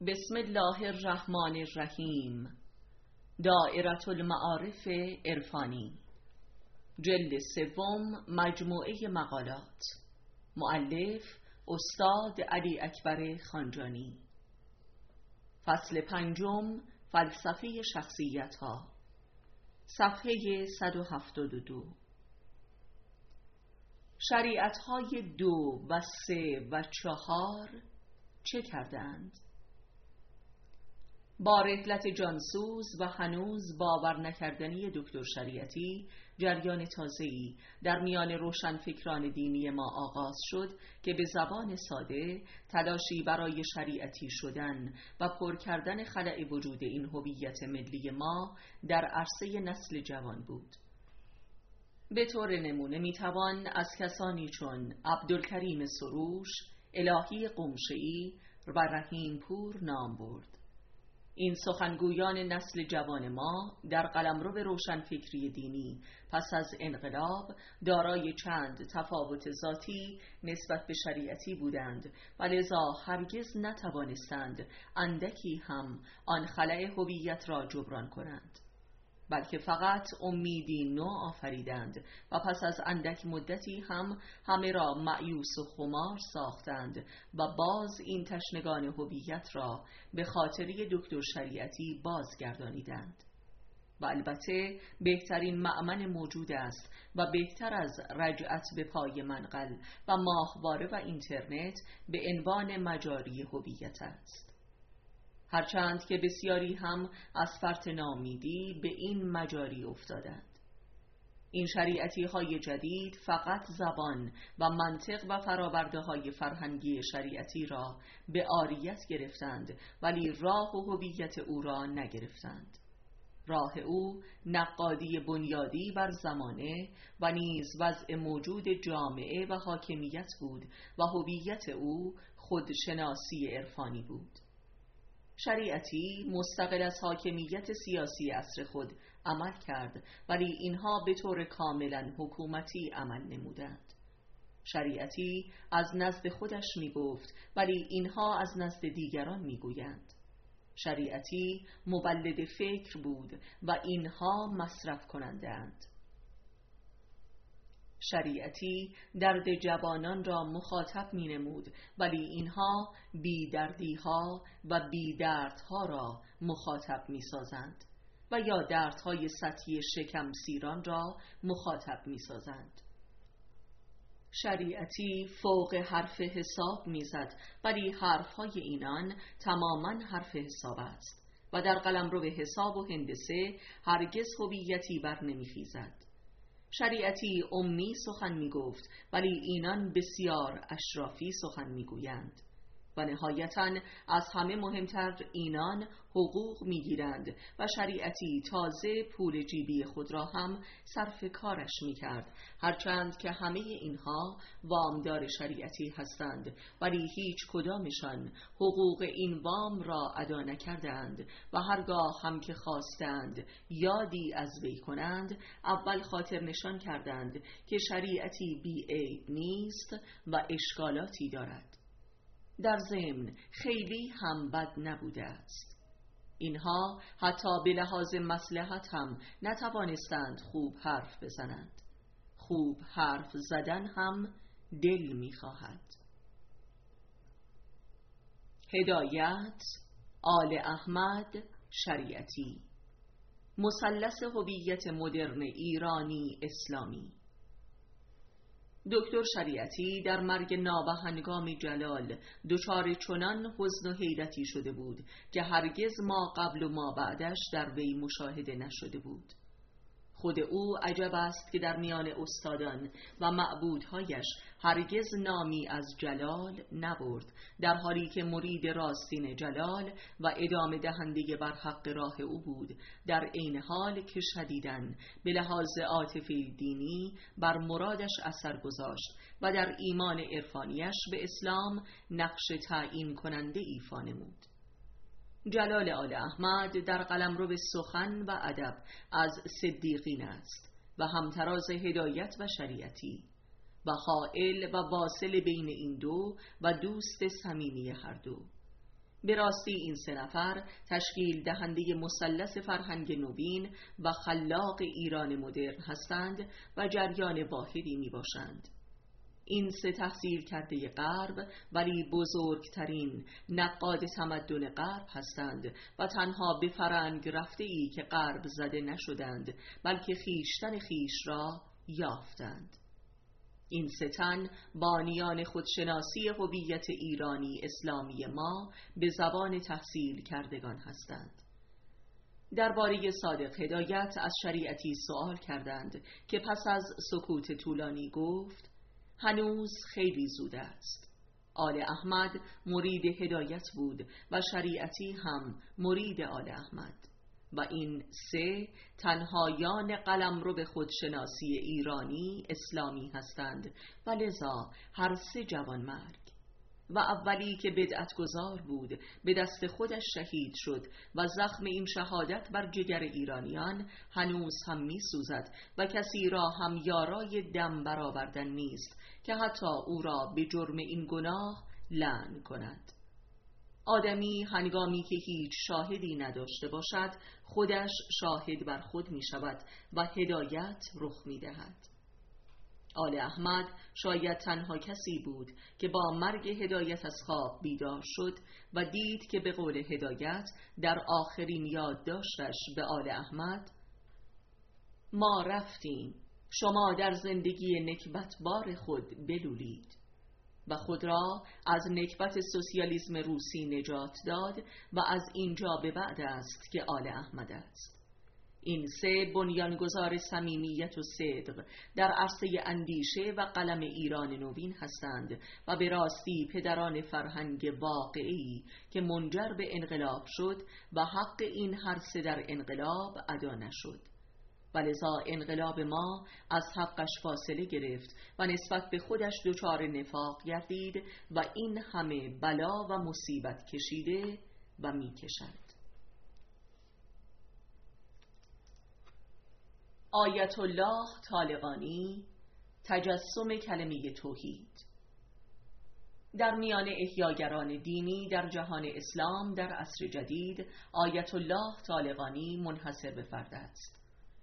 بسم الله الرحمن الرحیم. دائره المعارف عرفانی، جلد سوم، مجموعه مقالات. مؤلف استاد علی اکبر خانجانی. فصل پنجم، فلسفه شخصیت ها، صفحه 172. شریعت های 2 و 3 و 4 چه کردند؟ با رحلت جانسوز و هنوز باور نکردنی دکتر شریعتی، جریان تازه‌ای در میان روشنفکران دینی ما آغاز شد که به زبان ساده تلاشی برای شریعتی شدن و پر کردن خلأ وجود این هویت ملی ما در عرصه نسل جوان بود. به طور نمونه میتوان از کسانی چون عبدالکریم سروش، الهی قمشه‌ای و رحیم پور نام برد. این سخنگویان نسل جوان ما در قلمرو روشنفکری دینی پس از انقلاب دارای چند تفاوت ذاتی نسبت به شریعتی بودند و لذا هرگز نتوانستند اندکی هم آن خلأ هویت را جبران کنند، بلکه فقط امیدی نو آفریدند و پس از اندک مدتی هم همه را مأیوس و خمار ساختند و باز این تشنگان هویت را به خاطری دکتر شریعتی بازگردانیدند. و البته بهترین مأمن موجود است و بهتر از رجعت به پای منقل و ماهواره و اینترنت به عنوان مجاری هویت است، هرچند که بسیاری هم از فرط ناامیدی به این مجاری افتادند. این شریعتی های جدید فقط زبان و منطق و فراورده های فرهنگی شریعتی را به عاریت گرفتند، ولی راه و هویت او را نگرفتند. راه او نقادی بنیادی بر زمانه و نیز وضع موجود جامعه و حاکمیت بود و هویت او خودشناسی عرفانی بود. شریعتی مستقل از حاکمیت سیاسی عصر خود عمل کرد، ولی اینها به طور کاملا حکومتی عمل نمودند. شریعتی از نزد خودش می گفت، ولی اینها از نزد دیگران می گویند. شریعتی مولد فکر بود و اینها مصرف کننده اند. شریعتی درد جوانان را مخاطب می نمود، ولی اینها بیدردی ها و بیدردها را مخاطب می سازند و یا دردهای سطحی شکم سیران را مخاطب می سازند. شریعتی فوق حرف حساب می زد، ولی حرفهای اینان تماما حرف حساب است و در قلمرو حساب و هندسه هرگز هویتی بر نمی خیزد. شریعتی امی سخن می گفت، ولی اینان بسیار اشرافی سخن می گویند و نهایتاً از همه مهمتر اینان حقوق می گیرند و شریعتی تازه پول جیبی خود را هم صرف کارش می کرد، هرچند که همه اینها وامدار شریعتی هستند، ولی هیچ کدامشان حقوق این وام را ادا نکردند و هرگاه هم که خواستند یادی از وی کنند، اول خاطر نشان کردند که شریعتی بی عیب نیست و اشکالاتی دارد. در ضمن خیلی هم بد نبوده است. اینها حتی به لحاظ مصلحت هم نتوانستند خوب حرف بزنند. خوب حرف زدن هم دل می‌خواهد. هدایت، آل احمد شریعتی، مثلث هویت مدرن ایرانی اسلامی. دکتر شریعتی در مرگ نابهنگام جلال دچار چنان حزن و حیرتی شده بود که هرگز ما قبل و ما بعدش در وی مشاهده نشده بود. خود او عجب است که در میان استادان و معبودهایش هرگز نامی از جلال نبرد، در حالی که مرید راستین جلال و ادامه دهنده بر حق راه او بود، در عین حال که شدیداً به لحاظ عاطفی دینی بر مرادش اثر گذاشت و در ایمان عرفانیش به اسلام نقش تعیین کننده ایفا نمود. جلال آل احمد در قلمرو سخن و ادب از صدیقین است و همتراز هدایت و شریعتی و حائل و واصل بین این دو و دوست صمیمی هر دو. به راستی این سه نفر تشکیل دهنده مثلث فرهنگ نوین و خلاق ایران مدرن هستند و جریان واحدی می باشند. این سه تحصیل کرده غرب ولی بزرگترین نقاد تمدن غرب هستند و تنها به فرنگ رفته‌ای که غرب زده نشدند بلکه خیشتن خیش را یافتند. این سه تن بانیان خودشناسی هویت ایرانی اسلامی ما به زبان تحصیل کردگان هستند. درباره صادق هدایت از شریعتی سوال کردند که پس از سکوت طولانی گفت: هنوز خیلی زود است. آل احمد مرید هدایت بود و شریعتی هم مرید آل احمد و این سه تنهایان قلمرو به خودشناسی ایرانی اسلامی هستند و لذا هر سه جوانمرگ و اولی که بدعتگذار بود به دست خودش شهید شد و زخم این شهادت بر جگر ایرانیان هنوز هم می سوزد و کسی را هم یارای دم برآوردن نیست که حتی او را به جرم این گناه لعن کند. آدمی هنگامی که هیچ شاهدی نداشته باشد خودش شاهد بر خود می شود و هدایت رخ می دهد. آل احمد شاید تنها کسی بود که با مرگ هدایت از خواب بیدار شد و دید که به قول هدایت در آخرین یادداشتش به آل احمد: ما رفتیم، شما در زندگی نکبتبار خود بلولید، و خود را از نکبت سوسیالیسم روسی نجات داد و از اینجا به بعد است که آل احمد است. این سه بنیانگذار صمیمیت و صدق در عرصه اندیشه و قلم ایران نوین هستند و به راستی پدران فرهنگ واقعی که منجر به انقلاب شد و حق این هر سه در انقلاب ادا نشد. ولذا انقلاب ما از حقش فاصله گرفت و نسبت به خودش دچار نفاق گردید و این همه بلا و مصیبت کشیده و می کشد. آیت الله طالقانی، تجسم کلمه توحید. در میان احیاگران دینی در جهان اسلام در عصر جدید آیت الله طالقانی منحصر به فرد است.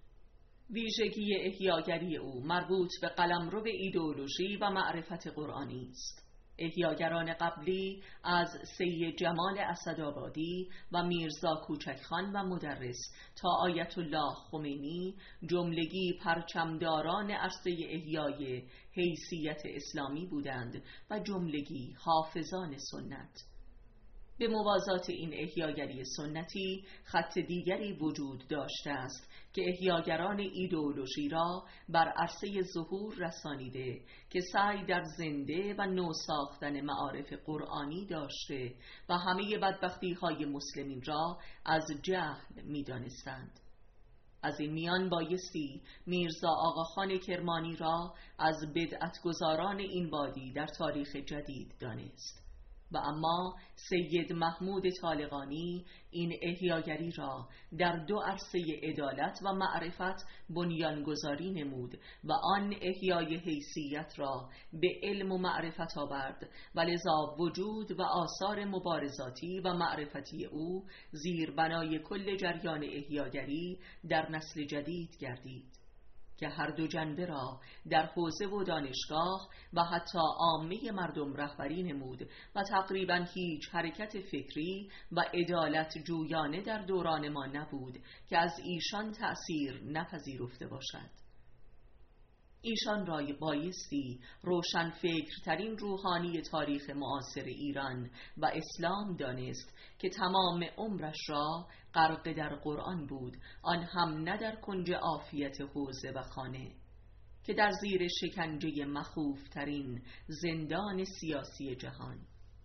ویژگی احیاگری او مربوط به قلمرو ایدئولوژی و معرفت قرآنی است. احیاگران قبلی از سید جمال اسدآبادی و میرزا کوچکخان و مدرس تا آیت الله خمینی جملگی پرچمداران عرصه احیای حیثیت اسلامی بودند و جملگی حافظان سنت. به موازات این احیاگری سنتی خط دیگری وجود داشته است که احیاگران ایدئولوژی را بر عرصه ظهور رسانیده که سعی در زنده و نو ساختن معارف قرآنی داشته و همه بدبختی‌های مسلمین را از جهل می‌دانستند. از این میان بایستی میرزا آقاخان کرمانی را از بدعتگزاران این وادی در تاریخ جدید دانست و اما سید محمود طالقانی این احیاگری را در دو عرصه عدالت و معرفت بنیانگذاری نمود و آن احیای حیثیت را به علم و معرفت آورد و لذا وجود و آثار مبارزاتی و معرفتی او زیربنای کل جریان احیاگری در نسل جدید گردید که هر دو جنبه را در حوزه و دانشگاه و حتی عامه مردم رهبری نمود و تقریبا هیچ حرکت فکری و عدالت جویانه در دوران ما نبود که از ایشان تأثیر نپذیرفته باشد. ایشان را بایستی روشن فکرترین روحانی تاریخ معاصر ایران و اسلام دانست که تمام عمرش را غرق در قرآن بود، آن هم نه در کنج عافیت حوزه و خانه، که در زیر شکنجه مخوفترین زندان سیاسی جهان.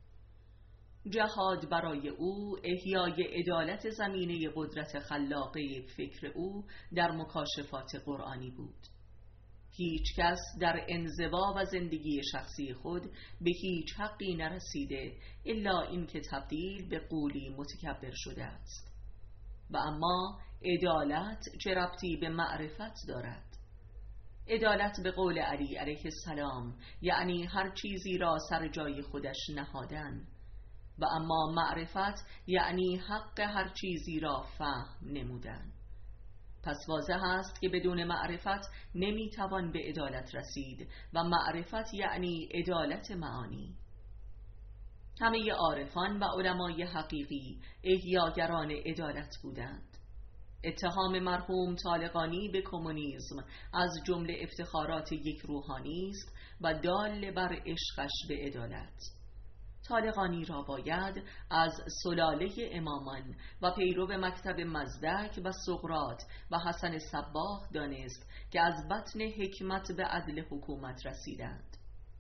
جهاد برای او احیای عدالت زمینه قدرت خلاقه فکر او در مکاشفات قرآنی بود. هیچ کس در انزوا و زندگی شخصی خود به هیچ حقی نرسیده الا این که تبدیل به غولی متکبر شده است. و اما عدالت چه ربطی به معرفت دارد؟ عدالت به قول علی علیه السلام یعنی هر چیزی را سر جای خودش نهادن. و اما معرفت یعنی حق هر چیزی را فهم نمودن. پس واضح است که بدون معرفت نمیتوان به عدالت رسید و معرفت یعنی عدالت معانی. همه عارفان و علمای حقیقی احیاگران عدالت بودند. اتهام مرحوم طالقانی به کمونیسم از جمله افتخارات یک روحانی است و دال بر عشقش به عدالت. طالقانی را باید از سلاله امامان و پیرو مکتب مزدک و سقراط و حسن صباح دانست که از بطن حکمت به عدل حکومت رسیدند.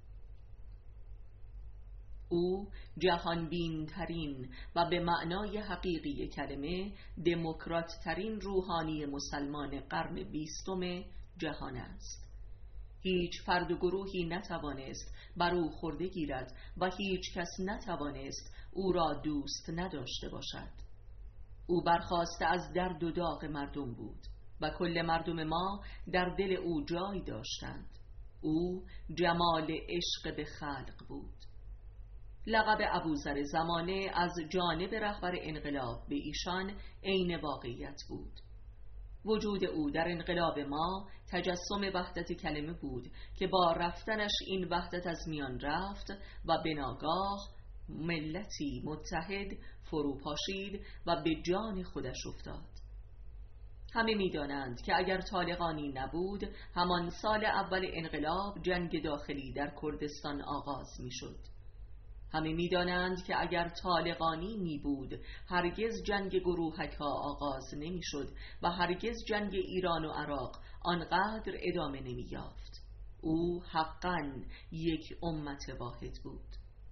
او جهانبین ترین و به معنای حقیقی کلمه دموکرات ترین روحانی مسلمان قرن 20 جهان است. هیچ فرد و گروهی نتوانست بر او خورده گیرد و هیچ کس نتوانست او را دوست نداشته باشد. او برخاسته از درد و داغ مردم بود و کل مردم ما در دل او جای داشتند. او جمال عشق به خلق بود. لقب ابوذر زمانه از جانب رهبر انقلاب به ایشان عین واقعیت بود. وجود او در انقلاب ما تجسم وحدت کلمه بود که با رفتنش این وحدت از میان رفت و به ناگاه ملتی متحد فروپاشید و به جان خودش افتاد. همه می‌دانند که اگر طالقانی نبود همان سال اول انقلاب جنگ داخلی در کردستان آغاز می‌شد. همه می‌دانند که اگر طالقانی می بود هرگز جنگ گروهک‌ها آغاز نمی‌شد و هرگز جنگ ایران و عراق آنقدر ادامه نمی‌یافت. او حقاً یک امت واحد بود.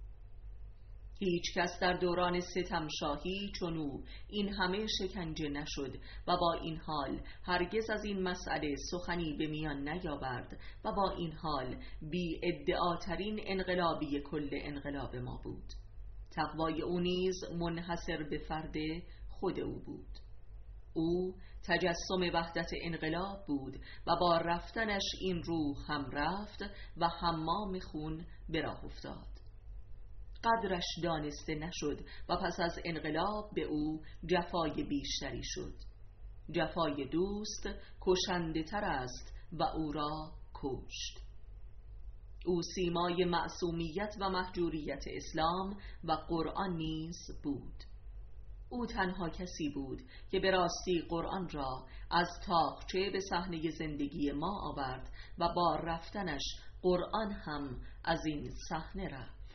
هیچ کس در دوران ستم شاهی چون او این همه شکنجه نشد و با این حال هرگز از این مسئله سخنی به میان نیاورد و با این حال بی ادعاترین انقلابی کل انقلاب ما بود. تقوای او نیز منحصر به فرد خود او بود. او تجسم وحدت انقلاب بود و با رفتنش این روح هم رفت و حمام خون به راه افتاد. قدرش دانسته نشد و پس از انقلاب به او جفای بیشتری شد. جفای دوست کشنده تر است و او را کشت. او سیمای معصومیت و مهجوریت اسلام و قرآن نیز بود. او تنها کسی بود که به راستی قرآن را از تاقچه به صحنه زندگی ما آورد و با رفتنش قرآن هم از این صحنه رفت.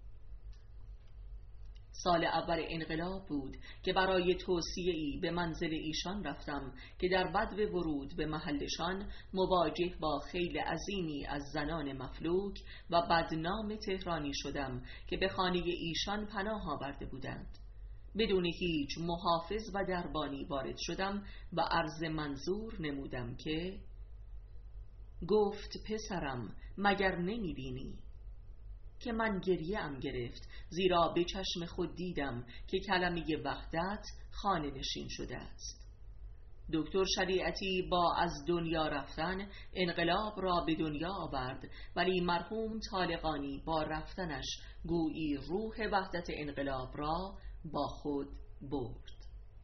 سال اول انقلاب بود که برای توصیه‌ای به منزل ایشان رفتم که در بدو ورود به محلشان مواجه با خیل عظیمی از زنان مفلوک و بدنام تهرانی شدم که به خانه ایشان پناه آورده بودند. بدون هیچ محافظ و دربانی وارد شدم و عرض منظور نمودم که گفت پسرم مگر نمی بینی؟ که من گریه‌ام گرفت، زیرا به چشم خود دیدم که کلمه وحدت خانه نشین شده است. دکتر شریعتی با از دنیا رفتن انقلاب را به دنیا آورد، ولی مرحوم طالقانی با رفتنش گویی روح وحدت انقلاب را با خود برد.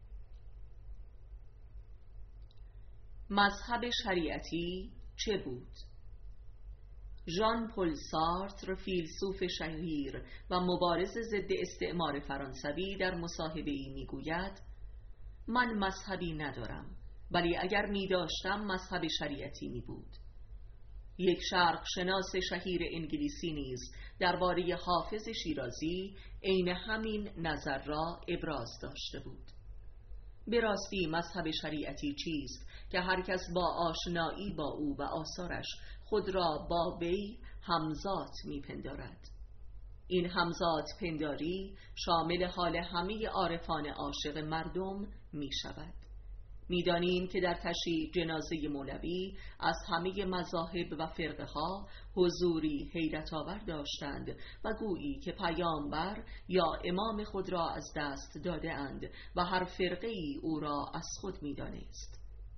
مذهب شریعتی چه بود؟ ژان پل سارتر، فیلسوف شهیر و مبارز ضد استعمار فرانسوی، در مصاحبه‌ای میگوید: من مذهبی ندارم، ولی اگر می داشتم مذهب شریعتی می بود. یک شرق شناس شهیر انگلیسی نیز درباره حافظ شیرازی عین همین نظر را ابراز داشته بود. به راستی مذهب شریعتی چیست که هر کس با آشنایی با او و آثارش خود را با وی همزاد میپندارد. این همزاد پنداری شامل حال همه عارفان عاشق مردم می شود. می‌دانیم که در تشییع جنازه مولوی از همه مذاهب و فرقه ها حضوری حیرت آور داشتند و گویی که پیامبر یا امام خود را از دست داده اند و هر فرقه‌ای او را از خود می‌دانست.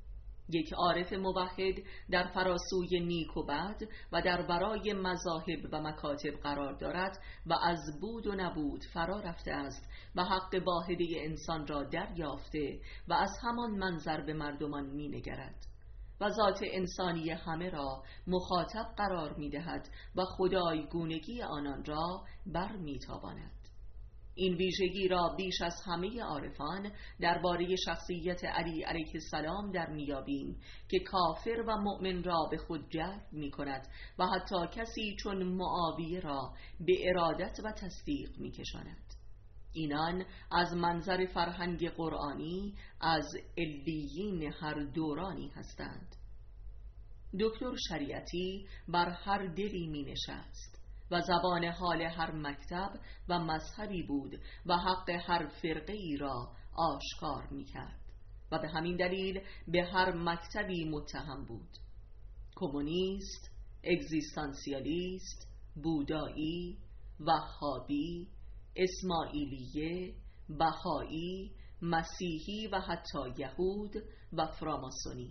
یک عارف موحد در فراسوی نیک و بد و در برای مذاهب و مکاتب قرار دارد و از بود و نبود فرا رفته است و حق واحده انسان را دریافته و از همان منظر به مردمان می نگرد و ذات انسانی همه را مخاطب قرار می دهد و خدایگونگی آنان را بر می تاباند. این ویژگی را بیش از همه عارفان درباره شخصیت علی علیه السلام در میابیم که کافر و مؤمن را به خود جلب می کند و حتی کسی چون معاویه را به ارادت و تصدیق می کشاند. اینان از منظر فرهنگ قرآنی از علیین هر دورانی هستند. دکتر شریعتی بر هر دلی می نشست و زبان حال هر مکتب و مذهبی بود و حق هر فرقه ای را آشکار می کرد و به همین دلیل به هر مکتبی متهم بود: کمونیست، اگزیستانسیالیست، بودایی، وهابی، اسماعیلیه، بهایی، مسیحی و حتی یهود و فراماسونی.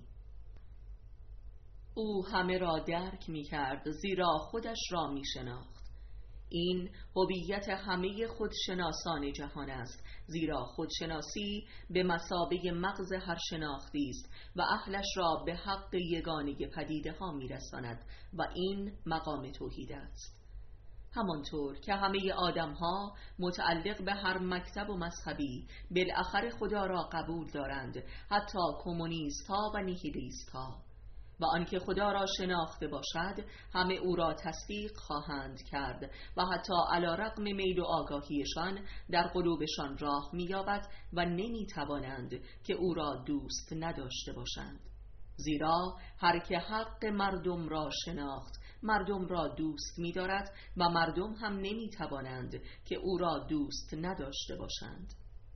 او همه را درک می کرد زیرا خودش را می شناخت. این هویت همه خودشناسان جهان است، زیرا خودشناسی به مثابه مغز هر شناختی است و اهلش را به حق یگانه پدیده ها می رساند و این مقام توحید است. همانطور که همه آدم ها متعلق به هر مکتب و مذهبی بالاخره خدا را قبول دارند، حتی کمونیست ها و نیهیلیست ها، و آنکه خدا را شناخته باشد همه او را تصدیق خواهند کرد و حتی علی رغم میل و آگاهیشان در قلوبشان راه می‌یابد و نمی‌توانند که او را دوست نداشته باشند، زیرا هر که حق مردم را شناخت مردم را دوست می‌دارد و مردم هم نمی‌توانند که او را دوست نداشته باشند.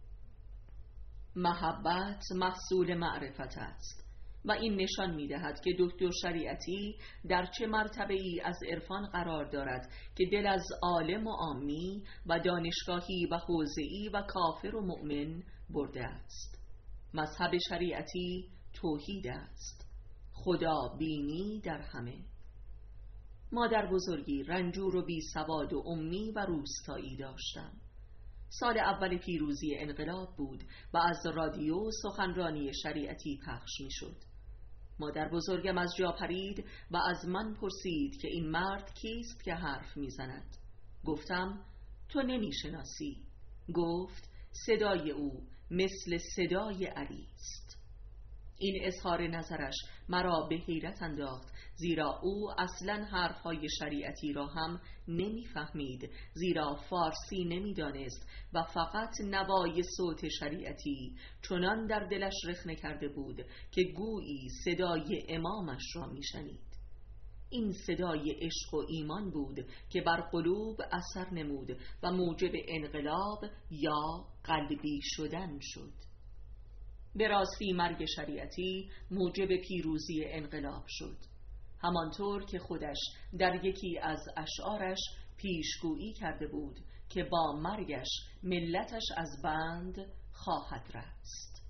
محبت محصول معرفت است و این نشان می‌دهد که دکتر شریعتی در چه مرتبه‌ای از عرفان قرار دارد که دل از عالم و عامی و دانشگاهی و حوزه‌ای و کافر و مؤمن برده است. مذهب شریعتی توحید است، خدا بینی در همه. مادر بزرگی رنجور و بی سواد و امی و روستایی داشتم. سال اول پیروزی انقلاب بود و از رادیو سخنرانی شریعتی پخش می شد. مادر بزرگم از جا پرید و از من پرسید که این مرد کیست که حرف می زند؟ گفتم تو نمی شناسی. گفت صدای او مثل صدای علی است. این اظهار نظرش مرا به حیرت انداخت، زیرا او اصلا حرفهای شریعتی را هم نمیفهمید، زیرا فارسی نمیدانست و فقط نوای صوت شریعتی چنان در دلش رخنه کرده بود که گویی صدای امامش را میشنید. این صدای عشق و ایمان بود که بر قلوب اثر نمود و موجب انقلاب یا قلبی شدن شد. به راستی مرگ شریعتی موجب پیروزی انقلاب شد، همانطور که خودش در یکی از اشعارش پیشگویی کرده بود که با مرگش ملتش از بند خواهد رست.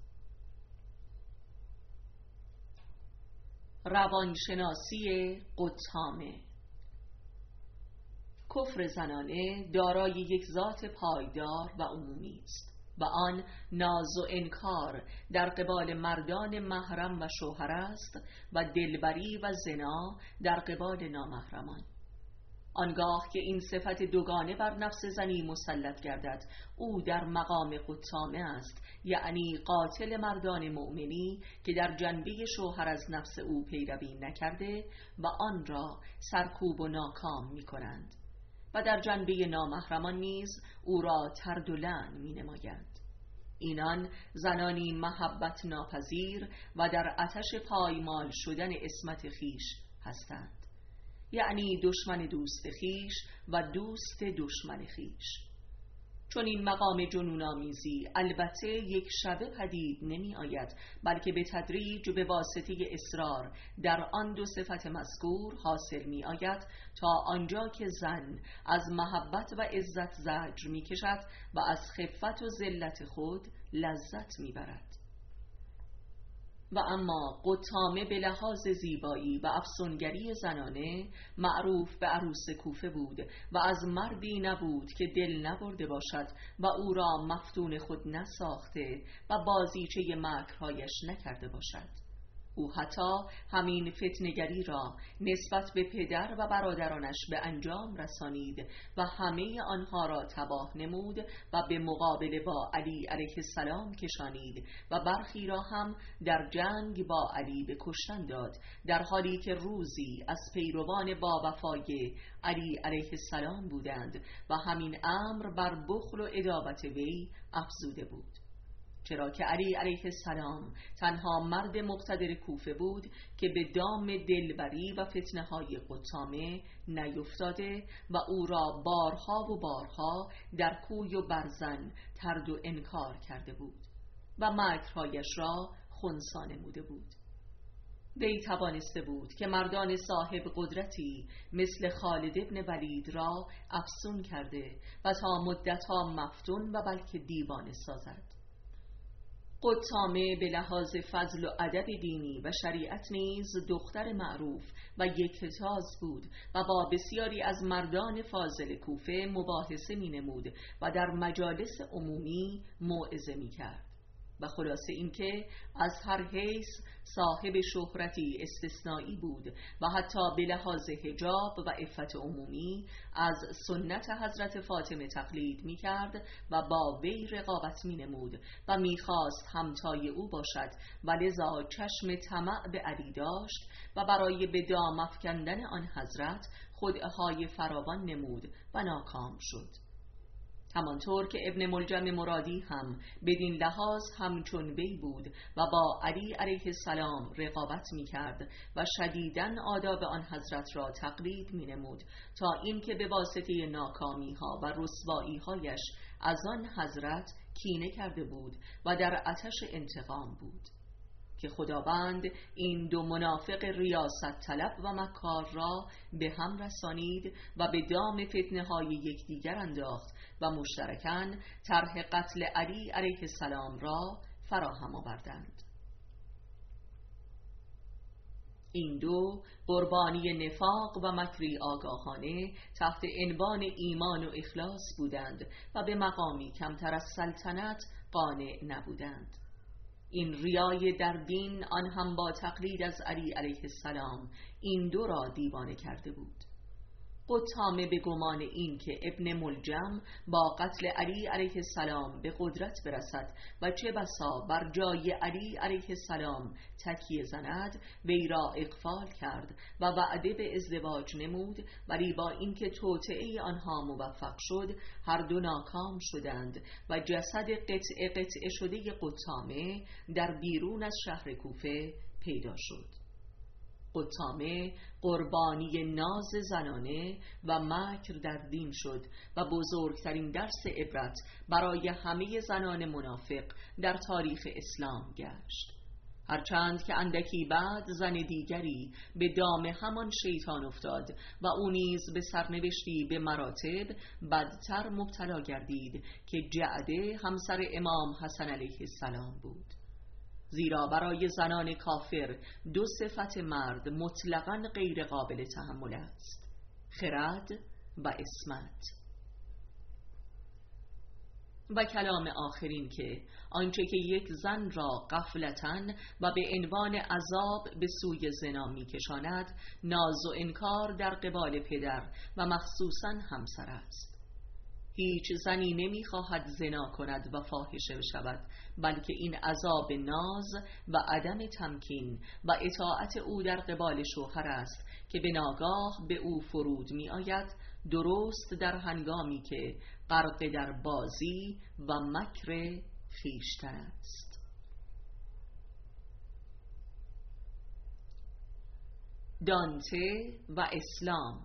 روانشناسی قطامه. کفر زنانه دارای یک ذات پایدار و عمومی است و آن ناز و انکار در قبال مردان محرم و شوهر است و دلبری و زنا در قبال نامحرمان. آنگاه که این صفت دوگانه بر نفس زنی مسلط گردد، او در مقام قطامه است، یعنی قاتل مردان مؤمنی که در جنبه شوهر از نفس او پیروی نکرده و آن را سرکوب و ناکام می کنند و در جنبه نامحرمان نیز او را طرد و لعن می نمایند. اینان زنانی محبت ناپذیر و در آتش پایمال شدن عصمت خیش هستند، یعنی دشمن دوست خیش و دوست دشمن خیش. چون این مقام جنون‌آمیزی البته یک شبه پدید نمی آید، بلکه به تدریج به واسطه اصرار در آن دو صفت مذکور حاصل می آید تا آنجا که زن از محبت و عزت زجر می کشد و از خفت و ذلت خود لذت می برد. و اما قطامه به لحاظ زیبایی و افسونگری زنانه معروف به عروس کوفه بود و از مردی نبود که دل نبرده باشد و او را مفتون خود نساخته و بازیچه مکرهایش نکرده باشد. او حتی همین فتنگری را نسبت به پدر و برادرانش به انجام رسانید و همه آنها را تباه نمود و به مقابله با علی علیه السلام کشانید و برخی را هم در جنگ با علی به کشتن داد، در حالی که روزی از پیروان با وفای علی علیه السلام بودند و همین امر بر بخل و عداوت وی افزوده بود، چرا که علی علیه السلام تنها مرد مقتدر کوفه بود که به دام دلبری و فتنه های قطامه نیفتاده و او را بارها و بارها در کوی و برزن طرد و انکار کرده بود و مکرهایش را خنثی نموده بود. وی توانسته بود که مردان صاحب قدرتی مثل خالد ابن ولید را افسون کرده و تا مدتها مفتون و بلکه دیوانه سازد. قطامه به لحاظ فضل و ادب دینی و شریعت نیز دختر معروف و یکتاز بود و با بسیاری از مردان فاضل کوفه مباحثه می نمود و در مجالس عمومی موعظه می کرد و خلاصه اینکه از هر حیث صاحب شهرتی استثنایی بود و حتی به لحاظ حجاب و عفت عمومی از سنت حضرت فاطمه تقلید می کرد و با وی رقابت می نمود و می خواست همتای او باشد و لذا چشم طمع به علی داشت و برای به دام افکندن آن حضرت خدعه‌های فراوان نمود و ناکام شد. همانطور که ابن ملجم مرادی هم بدین لحاظ همچون وی بود و با علی علیه السلام رقابت می کرد و شدیداً آداب آن حضرت را تقلید می نمود تا اینکه به واسطه ناکامی ها و رسوایی هایش از آن حضرت کینه کرده بود و در آتش انتقام بود که خداوند این دو منافق ریاست طلب و مکار را به هم رسانید و به دام فتنه های یکدیگر انداخت و مشترکاً طرح قتل علی علیه السلام را فراهم آوردند. این دو قربانی نفاق و مکری آگاهانه تحت عنوان ایمان و اخلاص بودند و به مقامی کمتر از سلطنت قانع نبودند. این ریای در دین آن هم با تقلید از علی علیه السلام این دو را دیوانه کرده بود. قطامه به گمان این که ابن ملجم با قتل علی علیه السلام به قدرت برسد و چه بسا بر جای علی علیه السلام تکیه زند، وی را اغفال کرد و وعده به ازدواج نمود، ولی با اینکه توطئه آنها موفق شد هر دو ناکام شدند و جسد قطعه شده قطامه در بیرون از شهر کوفه پیدا شد. قطامه قربانی ناز زنانه و مکر در دین شد و بزرگترین درس عبرت برای همه زنان منافق در تاریخ اسلام گشت. هرچند که اندکی بعد زن دیگری به دام همان شیطان افتاد و او نیز به سرنوشتی به مراتب بدتر مبتلا گردید که جعده همسر امام حسن علیه السلام بود. زیرا برای زنان کافر دو صفت مرد مطلقاً غیر قابل تحمل است: خرد و عصمت. و کلام آخرین که آنچه که یک زن را غفلتاً و به عنوان عذاب به سوی زنا می کشاند ناز و انکار در قبال پدر و مخصوصاً همسر است. هیچ زنی نمی‌خواهد زنا کند و فاحشه بشود، بلکه این عذاب ناز و عدم تمکین و اطاعت او در قبال شوهر است که به ناگاه به او فرود می آید، درست در هنگامی که غرق در بازی و مکر خویشتن است. دانته و اسلام.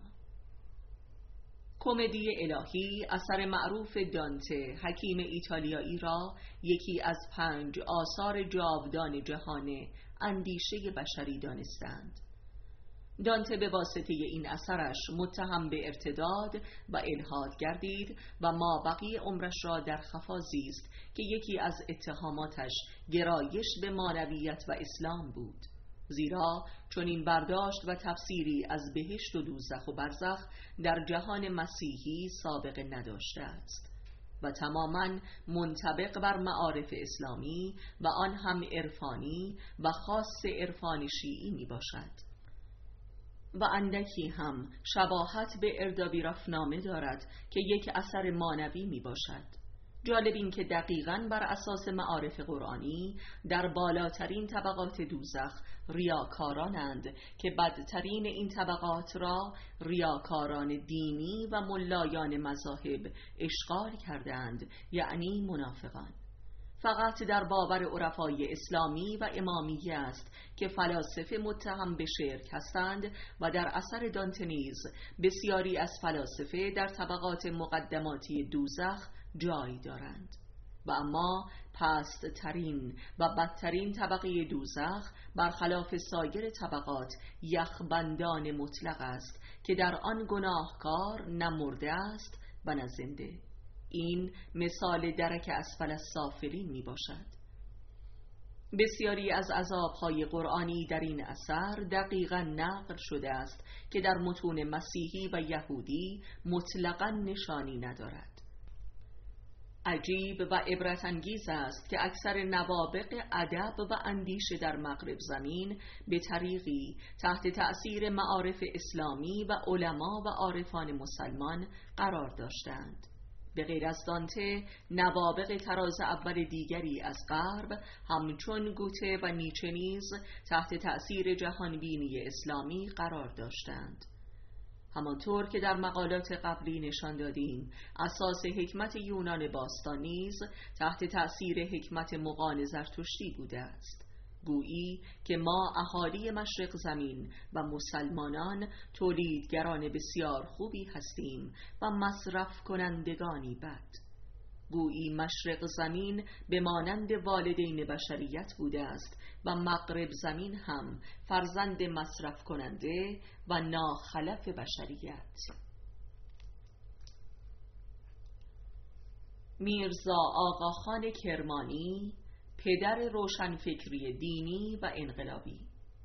کمدی الهی اثر معروف دانته حکیم ایتالیایی را یکی از 5 آثار جاودان جهان اندیشه بشری دانستند. دانته به واسطه این اثرش متهم به ارتداد و الحاد گردید و مابقی عمرش را در خفا زیست که یکی از اتهاماتش گرایش به معنویت و اسلام بود، زیرا چون این برداشت و تفسیری از بهشت و دوزخ و برزخ در جهان مسیحی سابقه نداشته است و تماماً منطبق بر معارف اسلامی و آن هم عرفانی و خاص عرفان شیعی می باشد و اندکی هم شباهت به اردبیرافنامه دارد که یک اثر معنوی می باشد. جالب این که دقیقاً بر اساس معارف قرآنی در بالاترین طبقات دوزخ ریاکارانند که بدترین این طبقات را ریاکاران دینی و ملایان مذاهب اشغال کردند، یعنی منافقان. فقط در باور عرفای اسلامی و امامیه است که فلاسفه متهم به شرک هستند و در اثر دانته نیز بسیاری از فلاسفه در طبقات مقدماتی دوزخ جای دارند و اما پست ترین و بدترین طبقه دوزخ برخلاف سایر طبقات یخبندان مطلق است که در آن گناهکار نه مرده است و نه زنده. این مثال درک اسفل السافلین می باشد. بسیاری از عذابهای قرآنی در این اثر دقیقاً نقل شده است که در متون مسیحی و یهودی مطلقاً نشانی ندارد. عجیب و عبرت انگیز است که اکثر نوابغ ادب و اندیشه در مغرب زمین به طریقی تحت تأثیر معارف اسلامی و علما و عارفان مسلمان قرار داشتند. به غیر از دانته، نوابغ طراز اول دیگری از غرب همچون گوته و نیچه نیز تحت تأثیر جهانبینی اسلامی قرار داشتند. همانطور که در مقالات قبلی نشان دادیم، اساس حکمت یونان باستان نیز تحت تأثیر حکمت مغان زرتشتی بوده است. گویی که ما اهالی مشرق زمین و مسلمانان تولیدگران بسیار خوبی هستیم و مصرف کنندگانی بد. گویی مشرق زمین به مانند والدین بشریت بوده است و مغرب زمین هم فرزند مصرف کننده و ناخلف بشریت. میرزا آقاخان کرمانی، پدر روشنفکری دینی و انقلابی.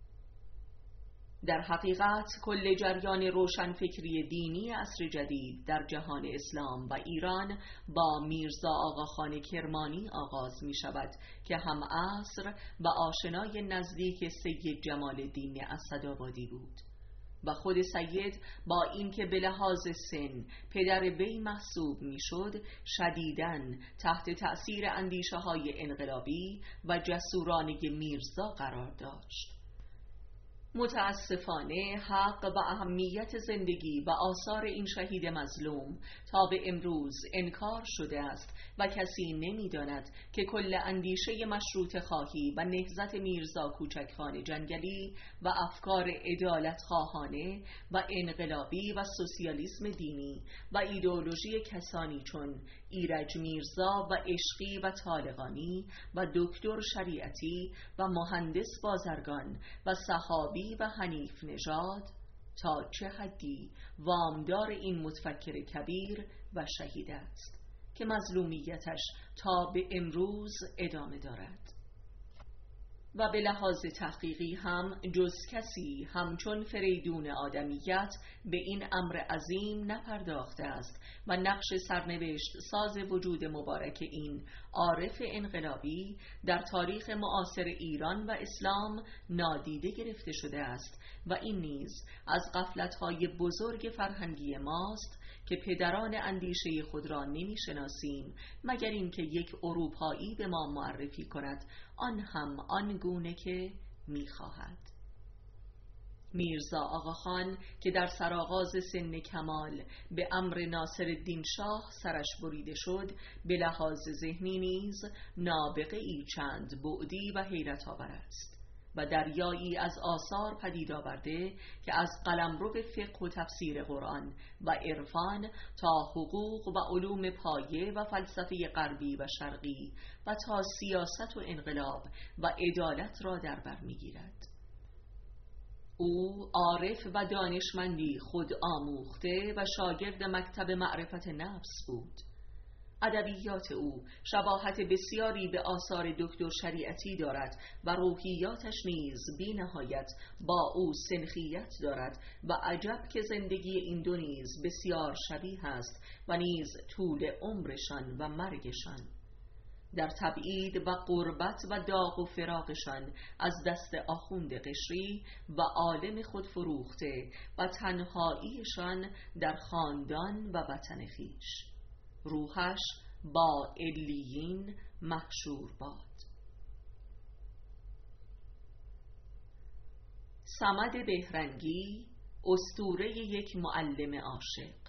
در حقیقت کل جریان روشنفکری دینی عصر جدید در جهان اسلام و ایران با میرزا آقاخان کرمانی آغاز می شود که هم عصر و آشنای نزدیک سید جمال الدین اسدآبادی بود و خود سید با اینکه به لحاظ سن پدر وی محسوب میشد، شدیداً تحت تأثیر اندیشه های انقلابی و جسورانه میرزا قرار داشت. متاسفانه حق و اهمیت زندگی و آثار این شهید مظلوم تا به امروز انکار شده است و کسی نمی‌داند که کل اندیشه مشروطه خواهی و نهضت میرزا کوچکخان جنگلی و افکار عدالت خواهانه و انقلابی و سوسیالیسم دینی و ایدئولوژی کسانی چون ایرج میرزا و عشقی و طالقانی و دکتر شریعتی و مهندس بازرگان و صحابی و حنیف نژاد تا چه حدی وامدار این متفکر کبیر و شهید است که مظلومیتش تا به امروز ادامه دارد و به لحاظ تحقیقی هم جز کسی همچون فریدون آدمیت به این امر عظیم نپرداخته است و نقش سرنوشت ساز وجود مبارک این عارف انقلابی در تاریخ معاصر ایران و اسلام نادیده گرفته شده است و این نیز از غفلت‌های بزرگ فرهنگی ماست که پدران اندیشه خود را نمی‌شناسیم مگر اینکه یک اروپایی به ما معرفی کند، آن هم آن گونه که می‌خواهد. میرزا آقاخان که در سرآغاز سن کمال به امر ناصرالدین شاه سرش بریده شد، به لحاظ ذهنی نیز نابغه‌ای چند بعدی و حیرت آور است و دریایی از آثار پدید آورده که از قلمرو فقه و تفسیر قرآن و عرفان تا حقوق و علوم پایه و فلسفه غربی و شرقی و تا سیاست و انقلاب و عدالت را در بر می‌گیرد. او عارف و دانشمندی خود آموخته و شاگرد مکتب معرفت نفس بود. ادبیات او شباهت بسیاری به آثار دکتر شریعتی دارد و روحیاتش نیز بی نهایت با او سنخیت دارد و عجب که زندگی این دو نیز بسیار شبیه است و نیز طول عمرشان و مرگشان. در تبعید و غربت و داغ و فراقشان از دست آخوند قشری و عالم خود فروخته و تنهاییشان در خاندان و وطن خویش، روحش با علیین محشور باد. صمد بهرنگی، اسطوره یک معلم عاشق.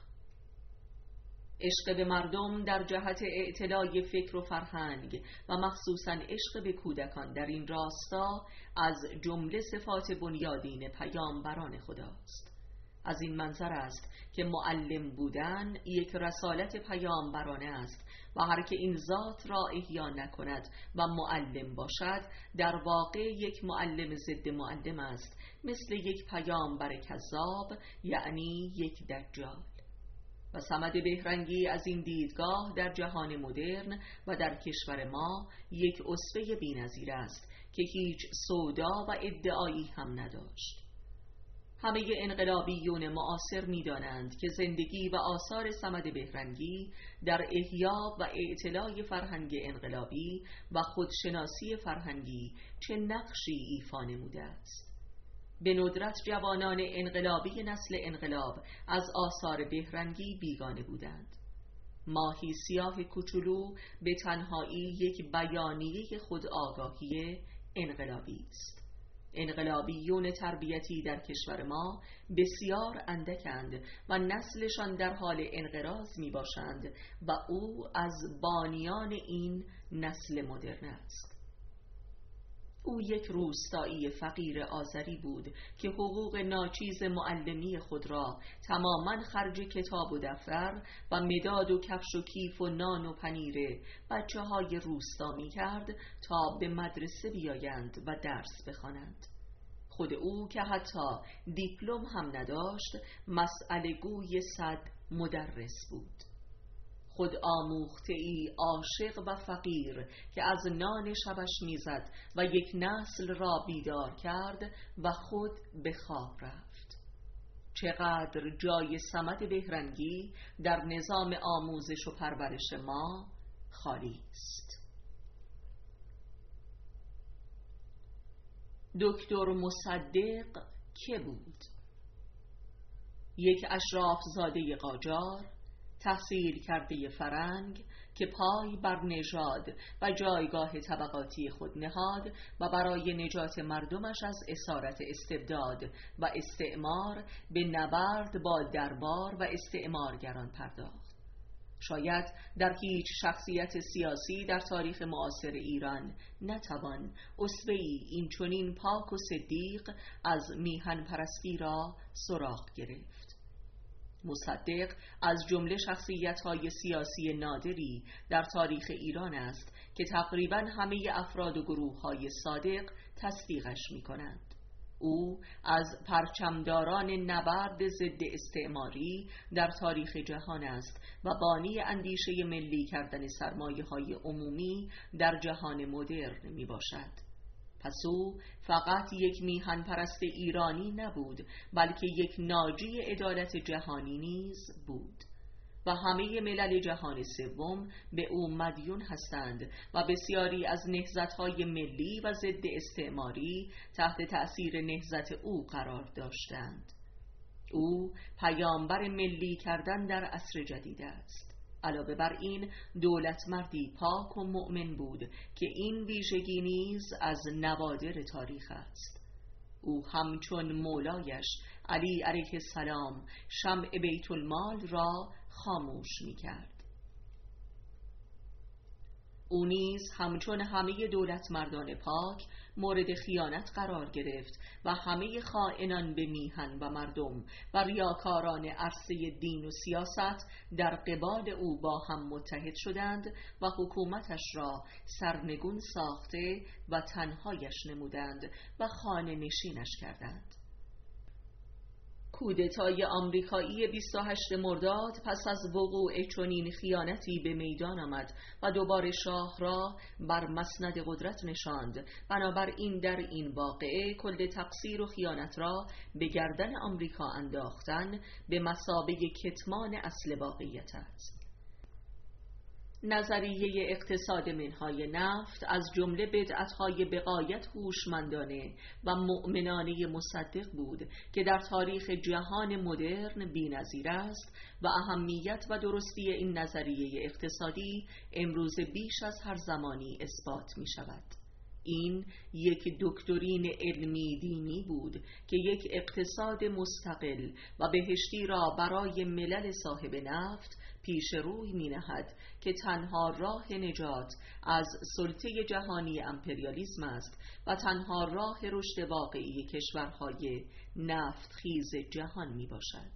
عشق به مردم در جهت اعتلای فکر و فرهنگ و مخصوصاً عشق به کودکان در این راستا از جمله صفات بنیادین پیامبران خداست. از این منظر است که معلم بودن یک رسالت پیامبرانه است و هر که این ذات را احیا نکند و معلم باشد در واقع یک معلم ضد معلم است، مثل یک پیامبر کذاب، یعنی یک دجال. و صمد بهرنگی از این دیدگاه در جهان مدرن و در کشور ما یک اسوه بی‌نظیر است که هیچ سودا و ادعایی هم نداشت. همه انقلابیون معاصر می‌دانند که زندگی و آثار صمد بهرنگی در احیا و اعتلای فرهنگ انقلابی و خودشناسی فرهنگی چه نقشی ایفا نموده است. به ندرت جوانان انقلابی نسل انقلاب از آثار بهرنگی بیگانه بودند. ماهی سیاه کوچولو به تنهایی یک بیانیه خودآگاهی انقلابی است. انقلابیون تربیتی در کشور ما بسیار اندکند و نسلشان در حال انقراض می باشند و او از بانیان این نسل مدرن است. او یک روستایی فقیر آذری بود که حقوق ناچیز معلمی خود را تماماً خرج کتاب و دفتر و مداد و کفش و کیف و نان و پنیر بچه‌های روستا می کرد تا به مدرسه بیایند و درس بخوانند. خود او که حتی دیپلم هم نداشت، مسئله گوی صد مدرس بود. خود آموخته ای عاشق و فقیر که از نان شبش میزد و یک نسل را بیدار کرد و خود به خواب رفت. چقدر جای صمد بهرنگی در نظام آموزش و پرورش ما خالی است. دکتر مصدق که بود؟ یک اشرافزاده قاجار، تحصیل کرده فرنگ که پای بر نژاد و جایگاه طبقاتی خود نهاد و برای نجات مردمش از اسارت استبداد و استعمار به نبرد با دربار و استعمارگران پرداخت. شاید در هیچ شخصیت سیاسی در تاریخ معاصر ایران نتوان اسوه‌ای این چنین پاک و صدیق از میهن پرستی را سراغ گرفت. مصدق از جمله شخصیت‌های سیاسی نادری در تاریخ ایران است که تقریباً همه افراد و گروه‌های صادق تصدیقش می‌کنند. او از پرچمداران نبرد ضد استعماری در تاریخ جهان است و بانی اندیشه ملی کردن سرمایه‌های عمومی در جهان مدرن میباشد. پس او فقط یک میهن پرست ایرانی نبود، بلکه یک ناجی عدالت جهانی نیز بود و همه ملل جهان سوم به او مدیون هستند و بسیاری از نهضت‌های ملی و ضد استعماری تحت تأثیر نهضت او قرار داشتند. او پیامبر ملی کردن در عصر جدید است. علاوه بر این دولت مردی پاک و مؤمن بود که این ویژگی نیز از نوادر تاریخ است. او همچون مولایش علی علیه السلام شمع بیت المال را خاموش می کرد. او نیز همچون همه دولت مردان پاک مورد خیانت قرار گرفت و همه خائنان به میهن و مردم و ریاکاران عرصه دین و سیاست در قبال او با هم متحد شدند و حکومتش را سرنگون ساخته و تنهایش نمودند و خانه نشینش کردند. کودتای آمریکایی 28 مرداد پس از وقوع چنین خیانتی به میدان آمد و دوباره شاه را بر مسند قدرت نشاند. بنابراین در این واقعه کل تقصیر و خیانت را به گردن آمریکا انداختن به مثابه کتمان اصل واقعیت است. نظریه اقتصاد منهای نفت از جمله بدعت‌های بغایت هوشمندانه و مؤمنانه مصدق بود که در تاریخ جهان مدرن بی‌نظیر است و اهمیت و درستی این نظریه اقتصادی امروز بیش از هر زمانی اثبات می شود. این یک دکترین علمی دینی بود که یک اقتصاد مستقل و بهشتی را برای ملل صاحب نفت پیش روی می نهد که تنها راه نجات از سلطه جهانی امپریالیسم است و تنها راه رشد واقعی کشورهای نفتخیز جهان می باشد.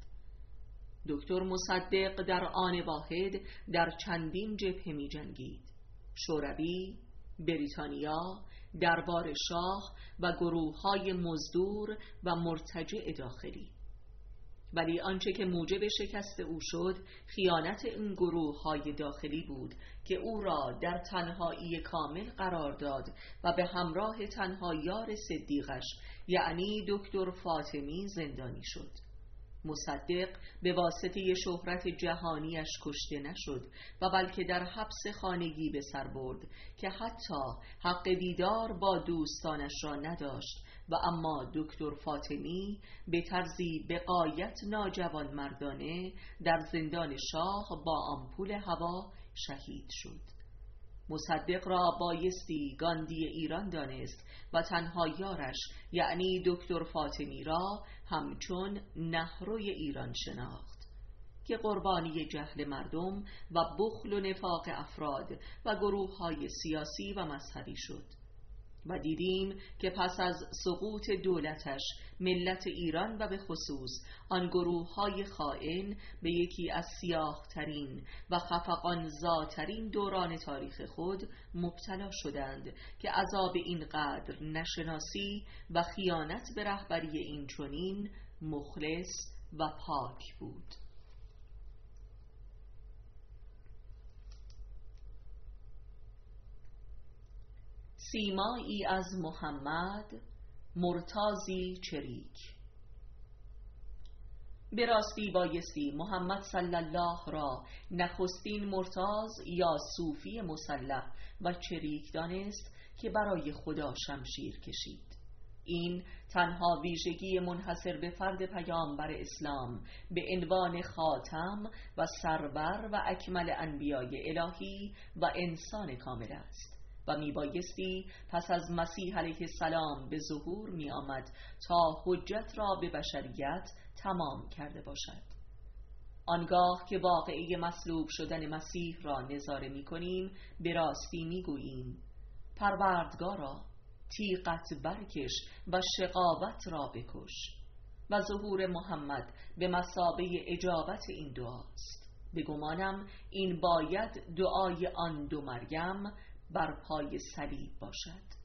دکتر مصدق در آن واحد در چندین جبهه می جنگید: شوروی، بریتانیا، دربار شاه و گروه‌های مزدور و مرتجع داخلی. ولی آنچه که موجب شکست او شد خیانت این گروه‌های داخلی بود که او را در تنهایی کامل قرار داد و به همراه تنها یار صدیقش یعنی دکتر فاطمی زندانی شد. مصدق به واسطه شهرت جهانیش کشته نشد و بلکه در حبس خانگی به سر برد که حتی حق دیدار با دوستانش را نداشت و اما دکتر فاطمی به طرزی به غایت ناجوانمردانه در زندان شاه با آمپول هوا شهید شد. مصدق را بایستی گاندی ایران دانست و تنها یارش یعنی دکتر فاطمی را همچون نهروی ایران شناخت که قربانی جهل مردم و بخل و نفاق افراد و گروه‌های سیاسی و مذهبی شد. و دیدیم که پس از سقوط دولتش ملت ایران و به خصوص آن گروه‌های خائن به یکی از سیاه‌ترین و خفقان‌زاترین دوران تاریخ خود مبتلا شدند که عذاب اینقدر نشناسی و خیانت به رهبری این چنین مخلص و پاک بود. سیمایی از محمد، مرتاضی چریک. به راستی بایستی محمد صلی الله را نخستین مرتاض یا صوفی مسلح و چریک دانست که برای خدا شمشیر کشید. این تنها ویژگی منحصر به فرد پیامبر اسلام به عنوان خاتم و سرور و اکمل انبیای الهی و انسان کامل است و میبایستی پس از مسیح علیه السلام به ظهور می آمد تا حجت را به بشریت تمام کرده باشد. آنگاه که واقعه مصلوب شدن مسیح را نظاره می کنیم به راستی می گوییم: پروردگارا تیغت برکش و شقاوت را بکش. و ظهور محمد به مثابه اجابت این دعاست. به گمانم این باید دعای آن دو مریم بر پای صلیب باشد.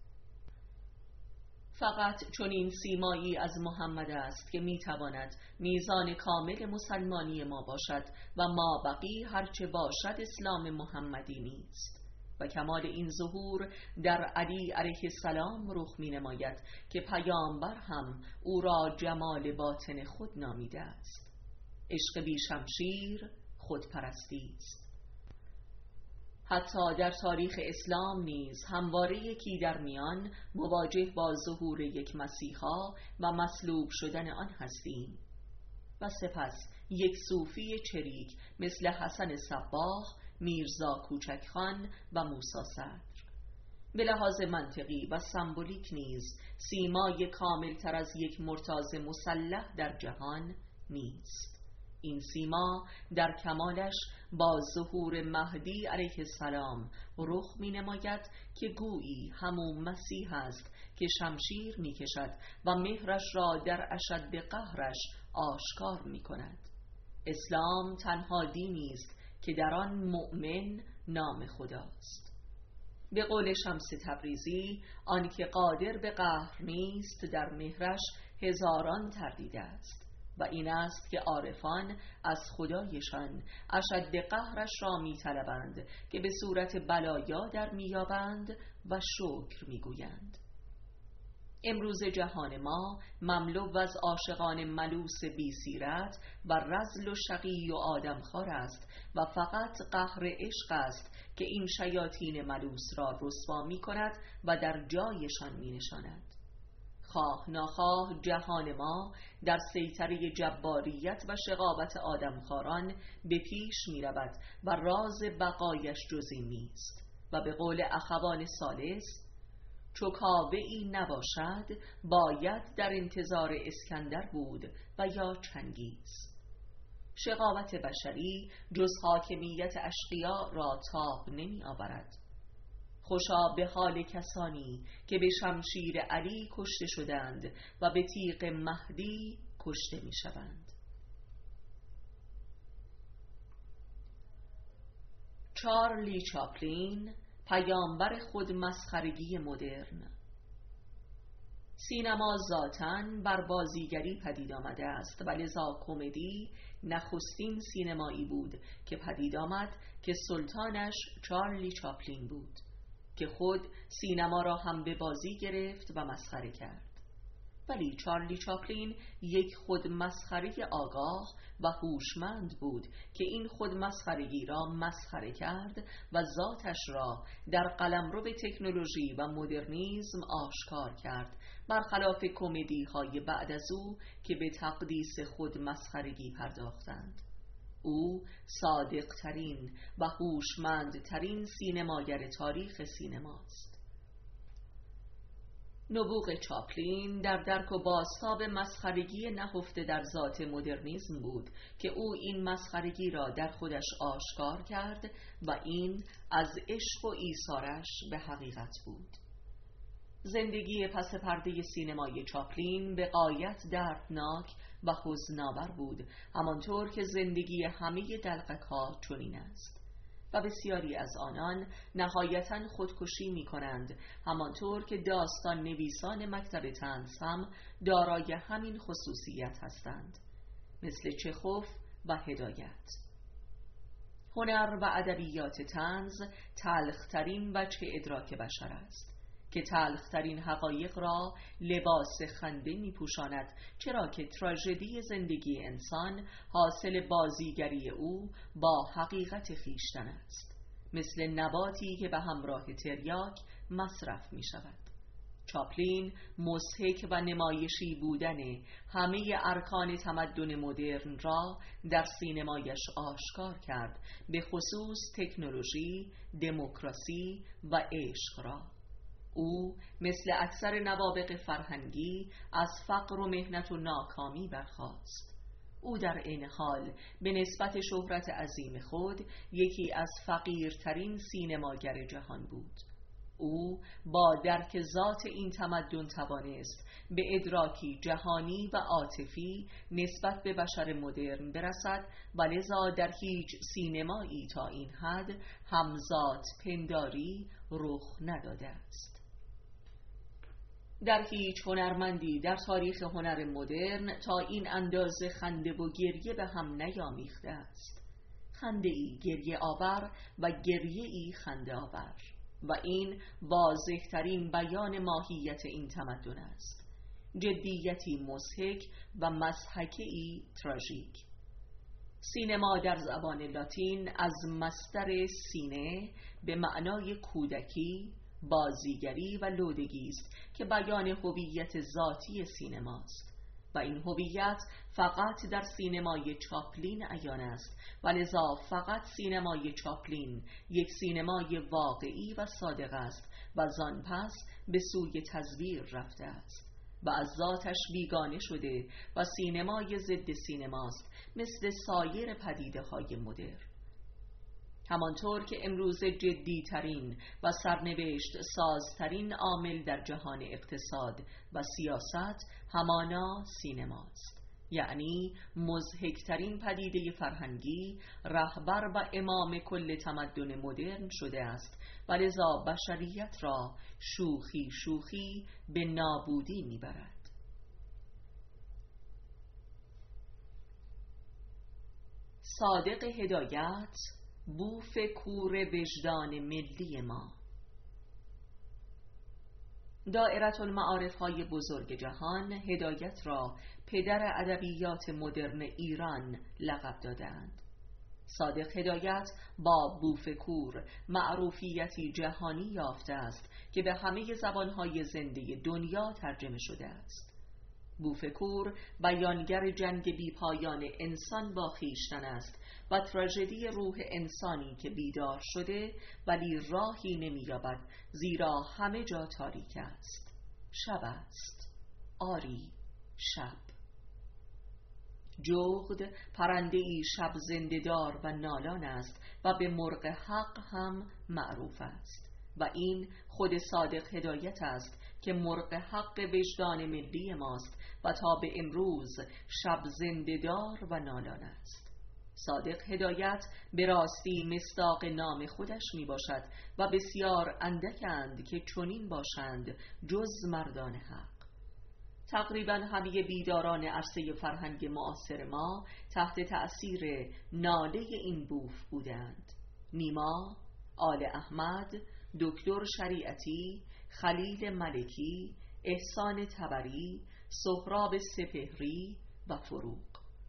فقط چون این سیمایی از محمد است که میتواند میزان کامل مسلمانی ما باشد و ما بقی هرچه باشد اسلام محمدی نیست. و کمال این ظهور در علی علیه السلام رخ می نماید که پیامبر هم او را جمال باطن خود نامیده است. عشق بی شمشیر خودپرستی است. حتی در تاریخ اسلام نیز همواره یکی در میان مواجه با ظهور یک مسیحا و مصلوب شدن آن هستیم. و سپس یک صوفی چریک مثل حسن صباغ، میرزا کوچکخان و موسی صدر. به لحاظ منطقی و سمبولیک نیز سیمای کامل تر از یک مرتاض مسلح در جهان نیست. این سیما در کمالش با ظهور مهدی علیه السلام رخ می نماید که گویی همون مسیح است که شمشیر می کشد و مهرش را در اشد قهرش آشکار می کند. اسلام تنها دینی است که در آن مؤمن نام خداست. به قول شمس تبریزی: آن که قادر به قهر نیست در مهرش هزاران تردید است. و این است که عارفان از خدایشان اشد قهرش را می‌طلبند که به صورت بلایا در می‌یابند و شکر می‌گویند. امروز جهان ما مملو از عاشقان ملوس بی سیرت و رذل و شقی و آدمخوار است و فقط قهر عشق است که این شیاطین ملوس را رسوا می کند و در جایشان می نشاند. خواه ناخواه جهان ما در سیطره جباریت و شقاوت آدمخواران به پیش می رود و راز بقایش جزی نیست و به قول اخوان ثالث: چو کاوه‌ای نباشد باید در انتظار اسکندر بود و یا چنگیز. شقاوت بشری جز حاکمیت اشقیا را تاب نمی آورد. خوشا به حال کسانی که به شمشیر علی کشته شدند و به تیغ مهدی کشته می شوند. چارلی چاپلین، پیامبر خود مسخرگی مدرن. سینما ذاتاً بر بازیگری پدید آمده است و لذا کمدی نخستین سینمایی بود که پدید آمد که سلطانش چارلی چاپلین بود که خود سینما را هم به بازی گرفت و مسخره کرد. ولی چارلی چاپلین یک خودمسخره آگاه و هوشمند بود که این خودمسخرگی را مسخره کرد و ذاتش را در قلمرو تکنولوژی و مدرنیسم آشکار کرد، برخلاف کمدی های بعد از او که به تقدیس خودمسخرگی پرداختند. او صادقترین و هوشمندترین سینماگر تاریخ سینماست. نبوغ چاپلین در درک و بازتاب مسخرگی نهفته در ذات مدرنیسم بود که او این مسخرگی را در خودش آشکار کرد و این از عشق و ایثارش به حقیقت بود. زندگی پس پرده سینمای چاپلین به غایت دردناک و حزن‌آور بود، همانطور که زندگی همه دلقک‌ها چنین است و بسیاری از آنان نهایتاً خودکشی می کنند، همانطور که داستان نویسان مکتب طنز هم دارای همین خصوصیت هستند، مثل چخوف و هدایت. هنر و ادبیات طنز تلخ‌ترین وجه ادراک بشر است که تلخ‌ترین حقایق را لباس خنده می‌پوشاند، چرا که تراژدی زندگی انسان حاصل بازیگری او با حقیقت خویشتن است، مثل نباتی که به همراه تریاک مصرف می‌شود. چاپلین مضحک و نمایشی بودن همه ارکان تمدن مدرن را در سینمایش آشکار کرد، به خصوص تکنولوژی، دموکراسی و عشق را. او مثل اکثر نوابغ فرهنگی از فقر و مهنت و ناکامی برخاست. او در عین حال به نسبت شهرت عظیم خود یکی از فقیرترین سینماگر جهان بود. او با درک ذات این تمدن توانست به ادراکی جهانی و عاطفی نسبت به بشر مدرن برسد و لذا در هیچ سینمایی تا این حد همزاد پنداری رخ نداده است. در هیچ هنرمندی در تاریخ هنر مدرن تا این اندازه خنده و گریه به هم نیامیخته است. خنده ای گریه آور و گریه ای خنده آور، و این واضح‌ترین بیان ماهیت این تمدن است. جدیتی مضحک و مضحکه‌ای تراژیک. سینما در زبان لاتین از مصدر سینه به معنای کودکی، بازیگری و لودگی است که بیان هویت ذاتی سینماست و این هویت فقط در سینمای چاپلین عیان است و لذا فقط سینمای چاپلین یک سینمای واقعی و صادق است و زان پس به سوی تزویر رفته است و از ذاتش بیگانه شده و سینمای ضد سینماست، مثل سایر پدیده های مدرن. همانطور که امروز جدیترین و سرنوشت سازترین عامل در جهان اقتصاد و سیاست همانا سینماست، یعنی مضحکترین پدیده فرهنگی، رهبر و امام کل تمدن مدرن شده است و لذا بشریت را شوخی شوخی به نابودی میبرد. صادق هدایت، بوف کور وجدان ملی ما. دائره المعارف های بزرگ جهان هدایت را پدر ادبیات مدرن ایران لقب دادند. صادق هدایت با بوف کور معروفیتی جهانی یافته است که به همه زبانهای زنده دنیا ترجمه شده است. بوف کور بیانگر جنگ بیپایان انسان با خویشتن است و تراژدی روح انسانی که بیدار شده ولی راهی نمی‌یابد، زیرا همه جا تاریک است. شب است، آری شب. جغد پرنده‌ای شب زنده‌دار و نالان است و به مرغ حق هم معروف است و این خود صادق هدایت است که مرغ حق وجدان ملی ماست و تا به امروز شب زنده‌دار و نالان است. صادق هدایت به راستی مصداق نام خودش می باشد و بسیار اندکند که چنین باشند جز مردان حق. تقریبا همه بیداران عرصه فرهنگ معاصر ما تحت تأثیر ناله این بوف بودند. نیما، آل احمد، دکتر شریعتی، خلیل ملکی، احسان طبری، سهراب سپهری و فروغ.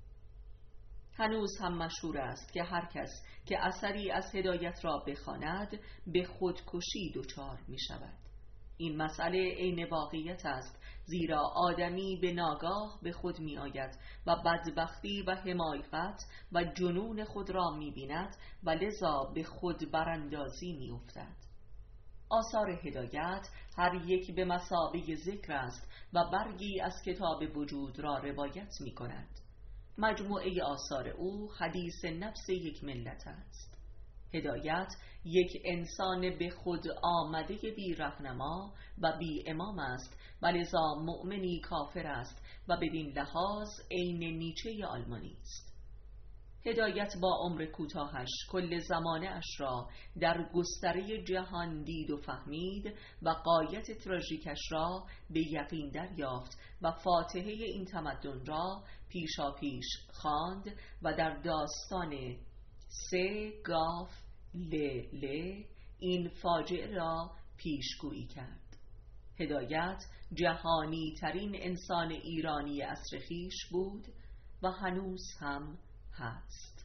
هنوز هم مشهور است که هر کس که اثری از هدایت را بخواند به خودکشی دچار می شود. این مسئله عین واقعیت است، زیرا آدمی به ناگاه به خود می آید و بدبختی و حماقت و جنون خود را می بیند و لذا به خود براندازی می افتد. آثار هدایت هر یک به مثابه ذکر است و برگی از کتاب وجود را روایت می کند. مجموعه آثار او حدیث نفس یک ملت است. هدایت یک انسان به خود آمده بی رهنما و بی امام است و لذا مؤمنی کافر است و بدین لحاظ عین نیچه آلمانی است. هدایت با عمر کوتاهش کل زمانه اش را در گستره جهان دید و فهمید و غایت تراژیکش را به یقین دریافت و فاتحه این تمدن را پیشا پیش خواند و در داستان سه گاف ل این فاجعه را پیشگویی کرد. هدایت جهانی ترین انسان ایرانی عصر خویش بود و هنوز هم هست.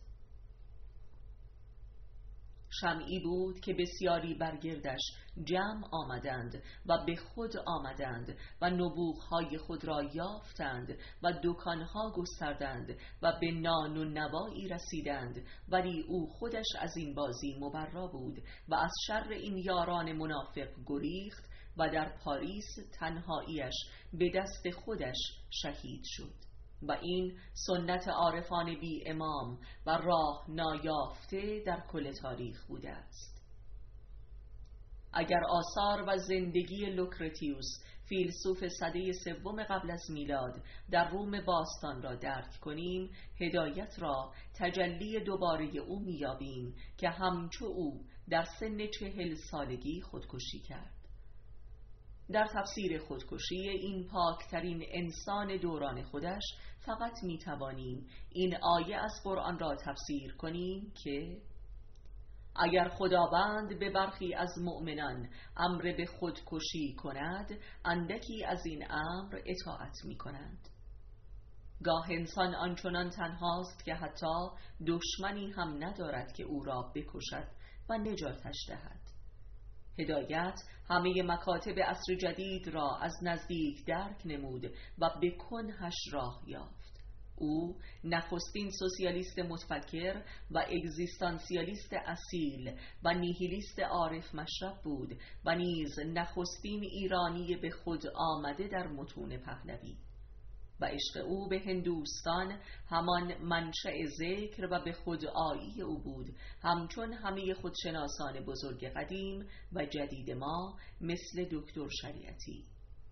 شمعی بود که بسیاری برگردش جمع آمدند و به خود آمدند و نبوغ‌های خود را یافتند و دکانها گستردند و به نان و نوایی رسیدند، ولی او خودش از این بازی مبرا بود و از شر این یاران منافق گریخت و در پاریس تنهاییش به دست خودش شهید شد. و این سنت عارفان بی امام و راه نایافته در کل تاریخ بوده است. اگر آثار و زندگی لوکرتیوس فیلسوف سده سوم قبل از میلاد در روم باستان را درک کنیم، هدایت را تجلی دوباره او میابیم که همچو او در سن 40 سالگی خودکشی کرد. در تفسیر خودکشی این پاکترین انسان دوران خودش فقط میتوانیم این آیه از قرآن را تفسیر کنیم که اگر خداوند به برخی از مؤمنان امر به خودکشی کند، اندکی از این امر اطاعت میکنند. گاه انسان آنچنان تنهاست که حتی دشمنی هم ندارد که او را بکشد و نجاتش دهد. هدایت همه مکاتب عصر جدید را از نزدیک درک نمود و به کنهش راه یافت. او نخستین سوسیالیست متفکر و اگزیستانسیالیست اصیل و نیهیلیست عارف مشرب بود و نیز نخستین ایرانی به خود آمده در متون پهلوی. و عشق او به هندوستان همان منشأ ذکر و به خودآیی او بود، همچون همه خودشناسان بزرگ قدیم و جدید ما مثل دکتر شریعتی.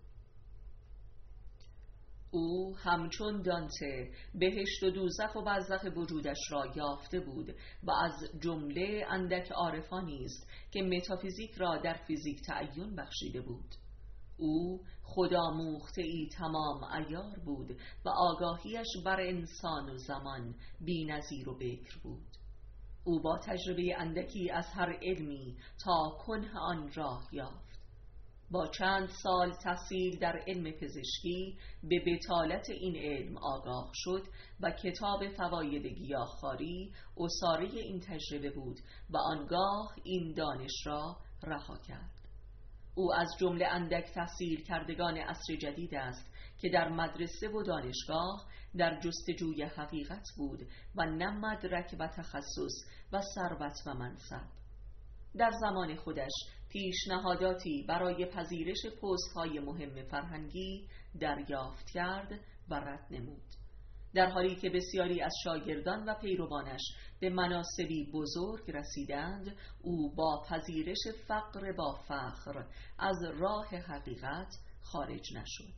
او همچون دانته بهشت و دوزخ و برزخ وجودش را یافته بود و از جمله اندک عارفانی است که متافیزیک را در فیزیک تعیین بخشیده بود. او خودآموخته‌ای تمام عیار بود و آگاهیش بر انسان و زمان بی‌نظیر و بکر بود. او با تجربه اندکی از هر علمی تا کنه آن راه یافت. با چند سال تحصیل در علم پزشکی به بطالت این علم آگاه شد و کتاب فواید گیاهخواری عصاره این تجربه بود و آنگاه این دانش را رها کرد. او از جمله اندک تحصیل کردگان عصر جدید است که در مدرسه و دانشگاه در جستجوی حقیقت بود و نه مدرک و تخصص و ثروت و منصب. در زمان خودش پیشنهاداتی برای پذیرش پست‌های مهم فرهنگی دریافت کرد و رد نمود، در حالی که بسیاری از شاگردان و پیروانش به مناصبی بزرگ رسیدند. او با پذیرش فقر با فخر از راه حقیقت خارج نشد.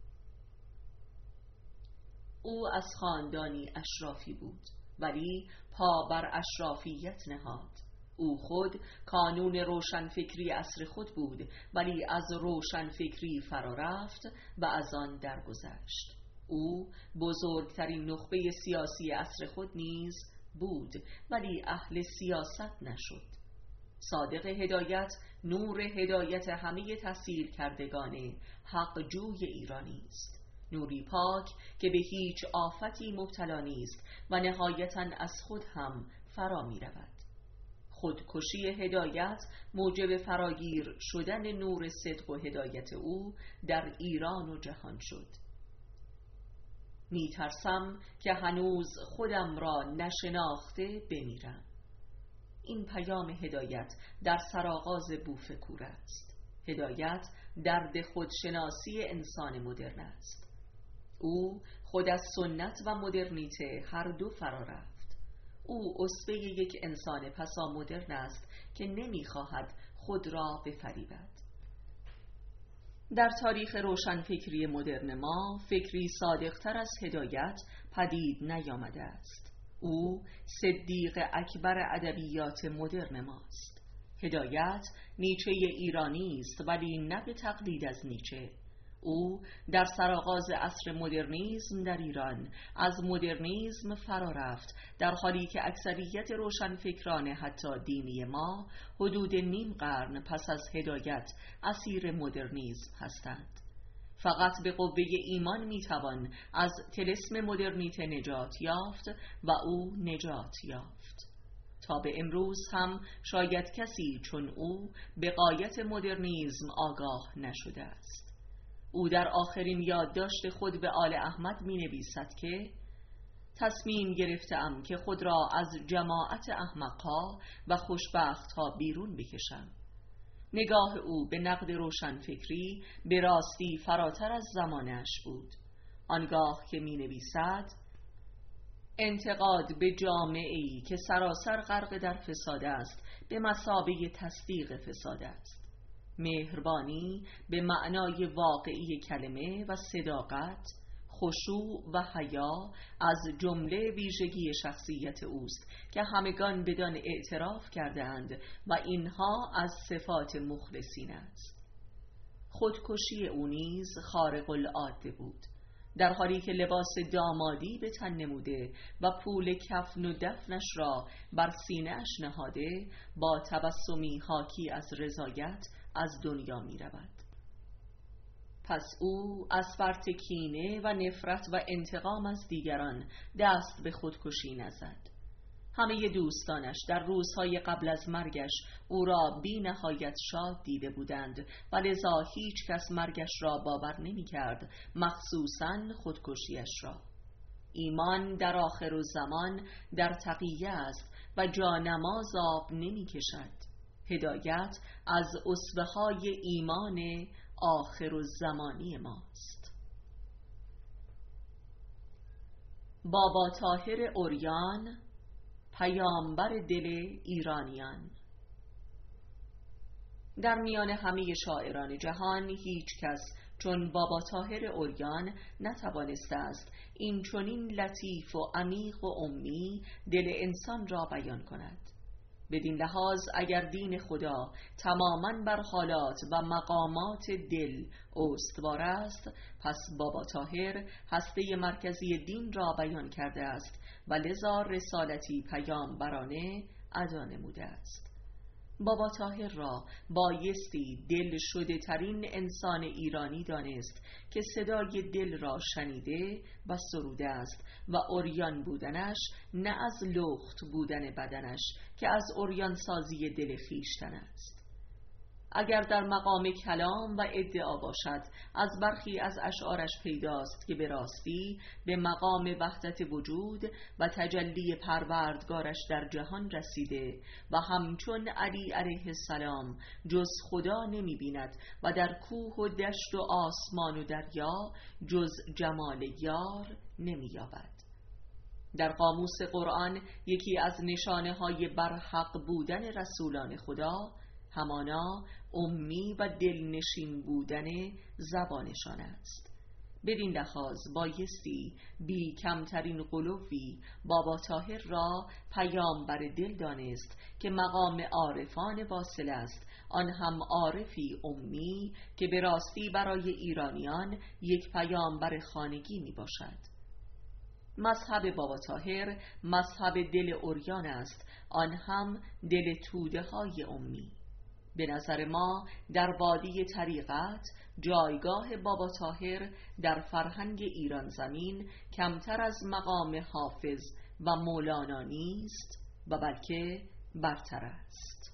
او از خاندانی اشرافی بود ولی پا بر اشرافیت نهاد. او خود کانون روشنفکری عصر خود بود ولی از روشنفکری فرا رفت و از آن درگذشت. او بزرگترین نخبه سیاسی عصر خود نیز بود ولی اهل سیاست نشد. صادق هدایت نور هدایت همه تحصیل کردگان حق جوی ایرانی است، نوری پاک که به هیچ آفتی مبتلا نیست و نهایتاً از خود هم فرا می رود. خودکشی هدایت موجب فراگیر شدن نور صدق و هدایت او در ایران و جهان شد. می ترسم که هنوز خودم را نشناخته بمیرم. این پیام هدایت در سرآغاز بوفکور است. هدایت درد خودشناسی انسان مدرن است. او خود از سنت و مدرنیته هر دو فرا رفت. او اسوه یک انسان پسا مدرن است که نمی‌خواهد خود را بفریبد. در تاریخ روشنفکری مدرن ما فکری صادقتر از هدایت پدید نیامده است. او صدیق اکبر ادبیات مدرن ماست. هدایت نیچه ایرانی است ولی نه به تقلید از نیچه. او در سرآغاز عصر مدرنیسم در ایران از مدرنیسم فرا رفت، در حالی که اکثریت روشنفکران حتی دینی ما حدود نیم قرن پس از هدایت اسیر مدرنیسم هستند. فقط به قوه ایمان میتوان از طلسم مدرنیته نجات یافت و او نجات یافت. تا به امروز هم شاید کسی چون او به غایت مدرنیسم آگاه نشده است. او در آخرین یادداشت خود به آل احمد می نویسد که تصمیم گرفتم که خود را از جماعت احمقها و خوشبختها بیرون بکشم. نگاه او به نقد روشنفکری به راستی فراتر از زمانش بود، آنگاه که می نویسد انتقاد به جامعه‌ای که سراسر غرق در فساد است به مثابه تصدیق فساد است. مهربانی به معنای واقعی کلمه و صداقت، خشوع و حیا از جمله ویژگی شخصیت اوست که همگان بدان اعتراف کردند و اینها از صفات مخلصین است. خودکشی او نیز خارق العاده بود، در حالی که لباس دامادی به تن نموده و پول کفن و دفنش را بر سینه‌اش نهاده با تبسمی حاکی از رضایت از دنیا می رود. پس او از فرط کینه و نفرت و انتقام از دیگران دست به خودکشی نزد. همه دوستانش در روزهای قبل از مرگش او را بی نهایت شاد دیده بودند و لذا هیچ کس مرگش را باور نمی کرد، مخصوصاً خودکشیش را. ایمان در آخر الزمان در تقیه است و جانماز آب نمی کشد. هدایت از اسوه‌های ایمان آخر الزمانی ماست. بابا طاهر عریان، پیامبر دل ایرانیان. در میان همه شاعران جهان هیچ کس چون بابا طاهر عریان نتوانسته است این چنین لطیف و عمیق و امی دل انسان را بیان کند. بدین لحاظ اگر دین خدا تماماً بر حالات و مقامات دل استوار است، پس بابا طاهر هسته مرکزی دین را بیان کرده است و لذا رسالتی پیامبرانه ادا نموده است. بابا طاهر را بایستی دل شده ترین انسان ایرانی دانست که صدای دل را شنیده و سروده است و عریان بودنش نه از لخت بودن بدنش که از عریان سازی دل خویشتن است. اگر در مقام کلام و ادعا باشد، از برخی از اشعارش پیداست که به راستی به مقام وحدت وجود و تجلی پروردگارش در جهان رسیده و همچون علی علیه السلام جز خدا نمی بیند و در کوه و دشت و آسمان و دریا جز جمال یار نمی یابد. در قاموس قرآن یکی از نشانه های برحق بودن رسولان خدا همانا امی و دلنشین بودن زبانشان است. بدین لحاظ بایستی بی کمترین غلوی بابا طاهر را پیامبر دل دانست که مقام عارفان واصل است، آن هم عارفی امی که به راستی برای ایرانیان یک پیامبر خانگی می باشد. مذهب بابا طاهر مذهب دل عریان است، آن هم دل توده های امی. به نظر ما در وادی طریقت جایگاه بابا طاهر در فرهنگ ایران زمین کمتر از مقام حافظ و مولانا نیست و بلکه برتر است.